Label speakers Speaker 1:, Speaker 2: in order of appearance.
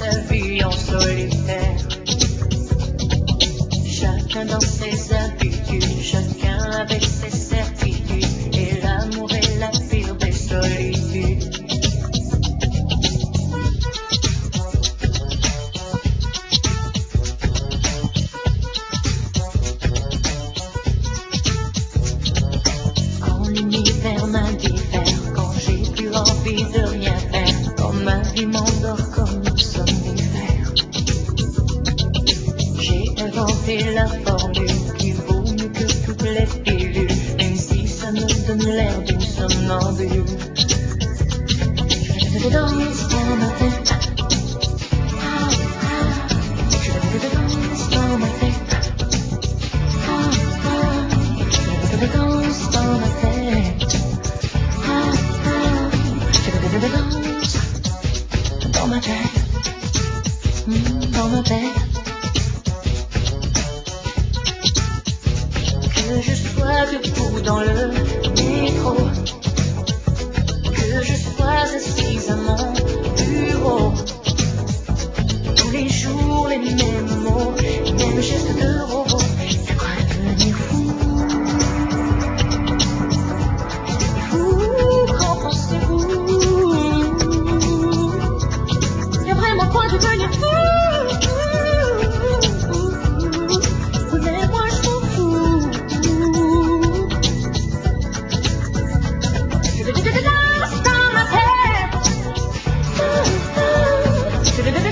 Speaker 1: la vie en solitaire. Chacun dans ses habitudes, chacun avec ses certitudes, et l'amour est la pire des solitudes. Quand l'univers m'indiffère, quand j'ai plus envie de rien faire, quand ma vie m'endort comme un somnifère, j'ai inventé la formule qui vaut mieux que toutes les pilules, même si ça me donne l'air d'une somnambule. Je vais danser dans ma tête, je vais danser dans ma tête, je vais danser dans ma tête, je vais danser dans ma tête, dans ma tête. Que je sois debout dans le métro, que je sois assise à mon bureau, tous les jours les mêmes mots, les mêmes gestes de robot, je crois devenir fou. Vous, qu'en pensez-vous? Y'a vraiment quoi devenir fou? Mais moi je m'en fous. Je vais danser dans ma tête. Je vais